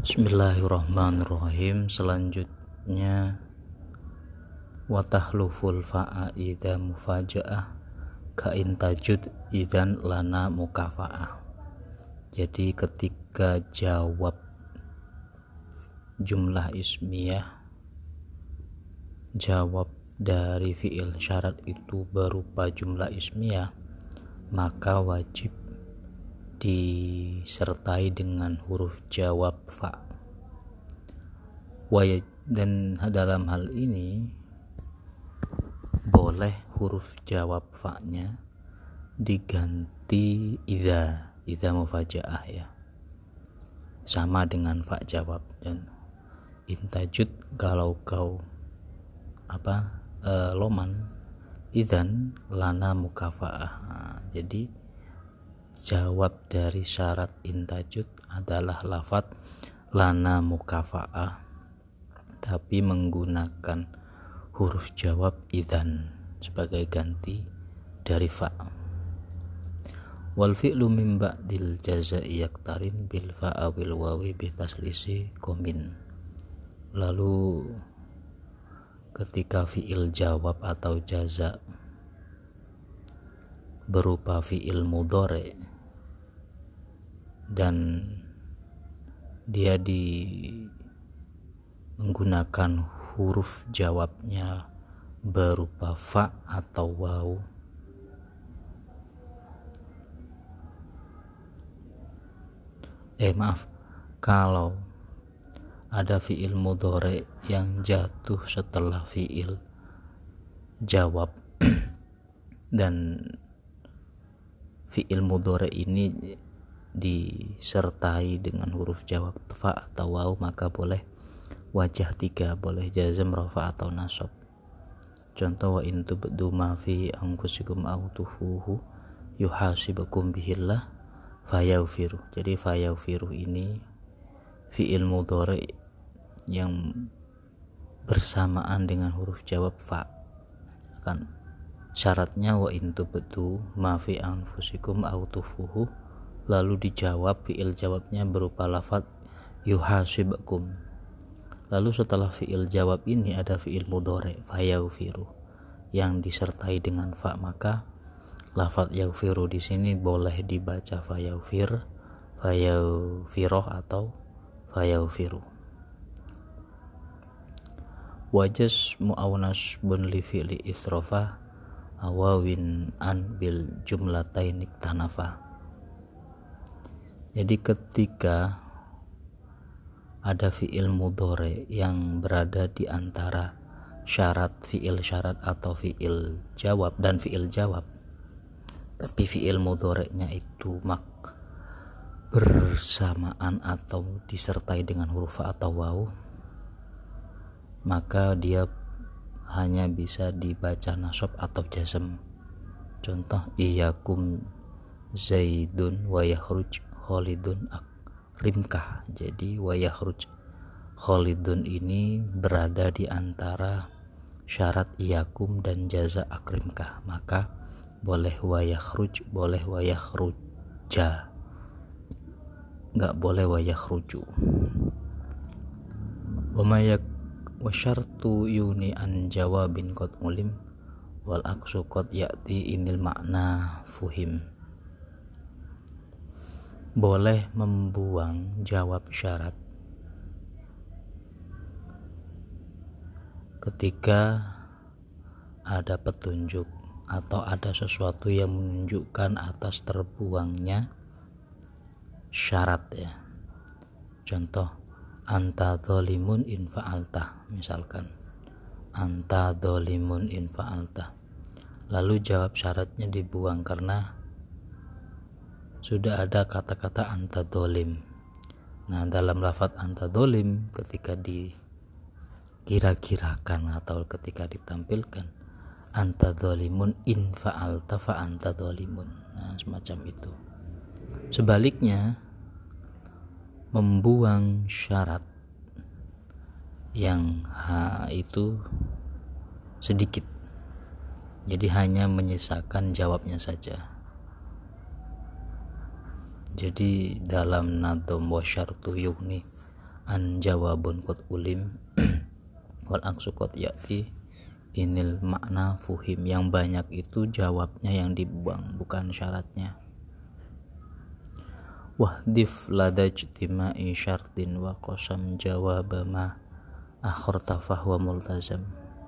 Bismillahirrahmanirrahim. Selanjutnya watahluful fa'a idza mufaja'ah ka intajud idzan lana mukafa'ah. Jadi ketika jawab jumlah ismiyah, jawab dari fi'il syarat itu berupa jumlah ismiyah, maka wajib disertai dengan huruf jawab fa. Dan dalam hal ini boleh huruf jawab fa-nya diganti idza mufajaah, ya, sama dengan fa jawab. Dan intajud kalau kau loman, idzan lana mukafaah. Jadi jawab dari syarat intajud adalah lafadz lana mukafaah, tapi menggunakan huruf jawab idzan sebagai ganti dari fa. Wal fi'lu min ba'dil jazaa'i yaktarin bil fa'a wal wawi bi taslisi komin. Lalu ketika fi'il jawab atau jaza berupa fi'il mudhari dan dia menggunakan huruf jawabnya berupa fa atau waw, kalau ada fi'il mudhari yang jatuh setelah fi'il jawab dan fi'il mudhari ini disertai dengan huruf jawab fa atau waw, maka boleh wajah tiga, boleh jazm, rafa atau nasab. Contoh, wa in tubdu ma fi anfusikum aw tufuhu yuhasibukum bihillah fayaghfiru. Jadi fayaghfiru ini fi'il mudhari yang bersamaan dengan huruf jawab fa. Kan syaratnya wa in tubdu ma fi anfusikum aw tufuhu, lalu dijawab fi'il jawabnya berupa lafadz yuhasibukum. Lalu setelah fi'il jawab ini ada fi'il mudhari fayaghfiru yang disertai dengan fa, maka lafadz yaghfiru di sini boleh dibaca fayaghfir, fayaghfiroh atau fayaghfiru. Wajas mu'awnas bun li fi'li isrofa awawin an bil jumlatain iktanafa. Jadi ketika ada fi'il mudhari yang berada di antara syarat fi'il syarat atau fi'il jawab dan fi'il jawab, tapi fi'il mudhari'nya itu bersamaan atau disertai dengan huruf fa atau waw, maka dia hanya bisa dibaca nasab atau jazm. Contoh, iyakum zaidun wa yakhruj khalidun akrimkah. Jadi wa yakhruj khalidun ini berada di antara syarat iyakum dan jaza akrimkah, maka boleh wa yakhruj, boleh wa yakhruja, enggak boleh wa yakhruju. Wa syartu yuni an jawabin qad ulim wal aqsu qad ya'ti inil makna fuhim. Boleh membuang jawab syarat ketika ada petunjuk atau ada sesuatu yang menunjukkan atas terbuangnya syarat, ya. Contoh, anta dzalimun in fa'alta, misalkan anta dzalimun in fa'alta, lalu jawab syaratnya dibuang karena sudah ada kata-kata anta dzolim. Nah, dalam lafadz anta dzolim ketika dikira-kirakan atau ketika ditampilkan anta dzalimun in fa'alta fa anta dzalimun, nah semacam itu. Sebaliknya, membuang syarat yang itu sedikit, jadi hanya menyisakan jawabnya saja. Jadi dalam nadom wa syartu yughni an jawabun qad ulim wal aksu qad ya'ti inil makna fuhim. Yang banyak itu jawabnya yang dibuang, bukan syaratnya. Wahdif lada ijtima'i syartin wa qasam jawab ma akhirta fahuwa multazam.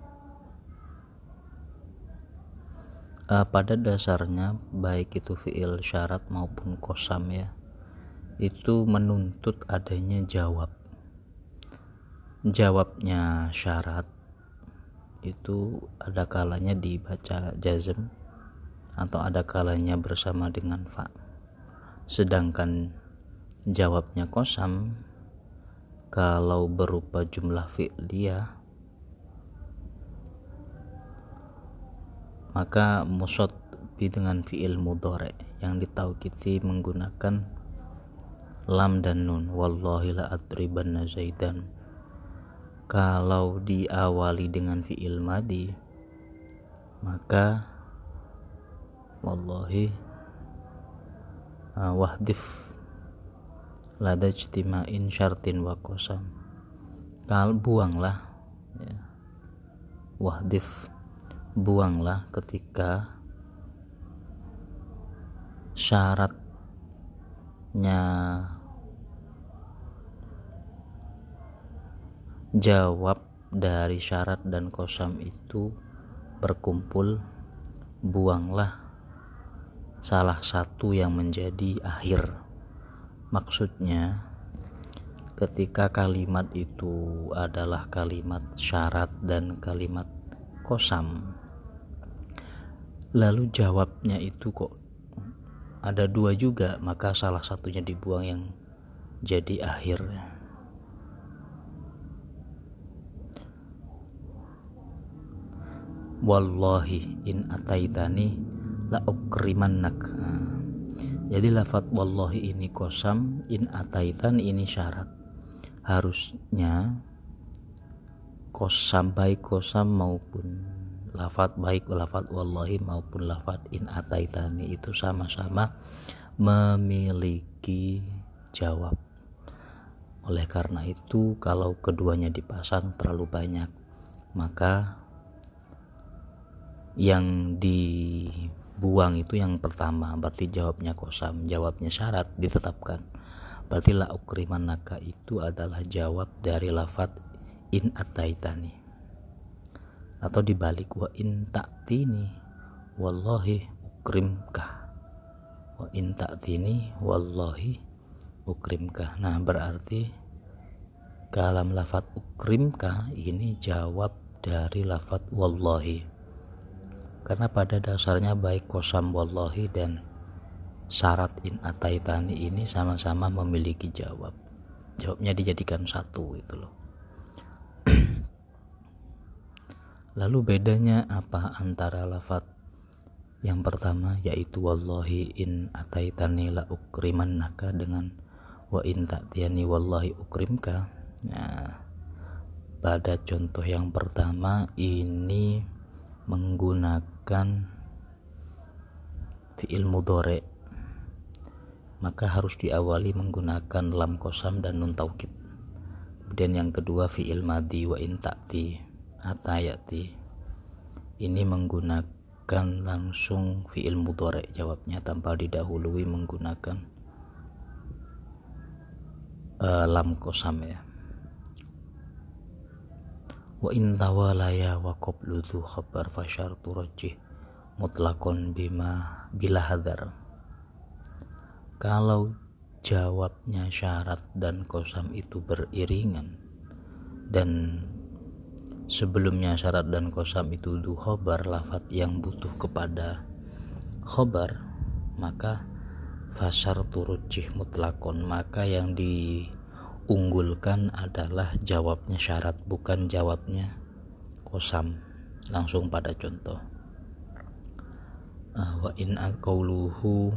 Pada dasarnya baik itu fi'il syarat maupun qasam ya, itu menuntut adanya jawab. Jawabnya syarat itu ada kalanya dibaca jazm atau ada kalanya bersama dengan fa. Sedangkan jawabnya qasam kalau berupa jumlah fi'liyah maka musodbi dengan fi'il mudhari yang ditaukiti menggunakan lam dan nun. Wallahi la adribanna zaidan. Kalau diawali dengan fi'il madi maka wallahi wahdif lada ijtima'in syartin wa qasam. Buanglah ya. Wahdif, buanglah ketika syaratnya jawab dari syarat dan qasam itu berkumpul, buanglah salah satu yang menjadi akhir. Maksudnya ketika kalimat itu adalah kalimat syarat dan kalimat qasam, lalu jawabnya itu kok ada dua juga, maka salah satunya dibuang yang jadi akhir. Wallahi in ataitani la ukrimannak. Jadi lafaz wallahi ini qasam, in ataitan ini syarat. Harusnya qasam baik qasam maupun lafaz baik lafaz wallahi maupun lafaz in ataitani itu sama-sama memiliki jawab. Oleh karena itu kalau keduanya dipasang terlalu banyak, maka yang dibuang itu yang pertama, berarti jawabnya qasam. Jawabnya syarat ditetapkan, berarti la ukrimannaka itu adalah jawab dari lafaz in ataitani. Atau dibalik, wa in ta'tini wallahi ukrimkah, wa in ta'tini wallahi ukrimkah. Nah berarti kalam lafaz ukrimkah ini jawab dari lafaz wallahi, karena pada dasarnya baik qasam wallahi dan syarat in ataitani ini sama-sama memiliki jawab. Jawabnya dijadikan satu itu loh. Lalu bedanya apa antara lafaz yang pertama yaitu wallahi in ataitani la ukrimannaka dengan wa in ta'tiyani wallahi ukrimka? Nah, pada contoh yang pertama ini menggunakan fi'il mudhari, maka harus diawali menggunakan lam qasam dan nun taukid. Kemudian yang kedua fi'il madi wa in ta'ti atayati, ini menggunakan langsung fi'il mudhari jawabnya tanpa didahului menggunakan lam qasam ya. Wa in tawalaya wa qablu dhu khabar fasyartu rajih mutlaqon bima bila hadar. Kalau jawabnya syarat dan qasam itu beriringan dan sebelumnya syarat dan qasam itu dhu khabar, lafaz yang butuh kepada khabar, maka fasyartu rajih mutlaqon, maka yang diunggulkan adalah jawabnya syarat bukan jawabnya qasam. Langsung pada contoh, wa in al-qawluhu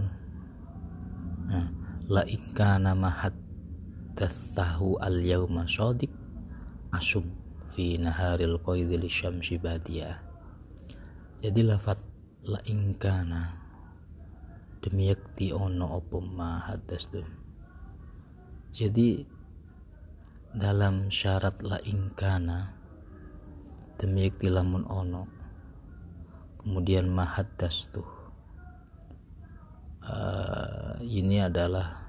la in kana mahadathahu al-yawma shadiq asum fi naharil qaidi li syamsi badia. Jadi lafaz la in kana demi yakti ono opo mahadas tuh. Jadi dalam syarat la ingkana demiak tilamun ono kemudian mahaddas tuh ini adalah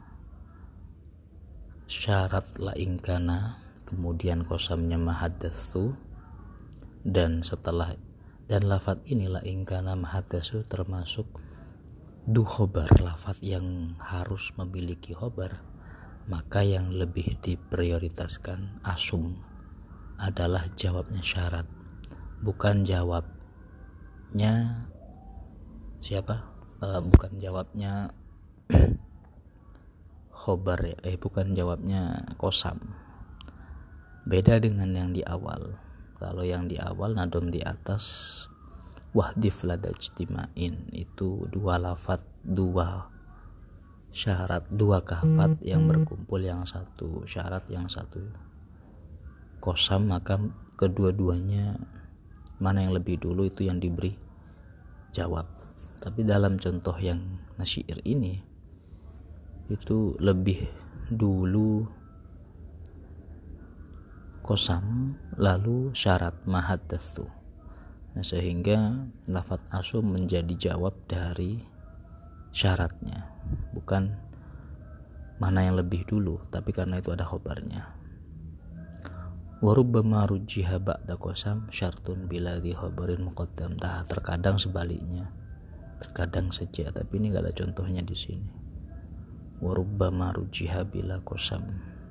syarat la ingkana kemudian kosamnya mahaddas tuh dan lafaz ini la ingkana mahaddas tuh termasuk du khobar, lafaz yang harus memiliki khobar, maka yang lebih diprioritaskan asum adalah jawabnya syarat, bukan jawabnya bukan jawabnya khobar ya, bukan jawabnya kosam. Beda dengan yang di awal. Kalau yang di awal nadom di atas wahdif lada ijtima'in, itu dua lafaz, dua syarat, dua kafat yang berkumpul, yang satu syarat yang satu kosam, maka kedua-duanya mana yang lebih dulu itu yang diberi jawab. Tapi dalam contoh yang nasyiir ini itu lebih dulu kosam lalu syarat mahaddas tuh. Nah, sehingga lafaz asum menjadi jawab dari syaratnya, bukan mana yang lebih dulu, tapi karena itu ada khobarnya. Warubbama rujjiha ba'da qasam syartun bila dhi khabarin muqaddam. Terkadang sebaliknya, terkadang saja, tapi ini gak ada contohnya di sini. Warubbama rujjiha bila qasam,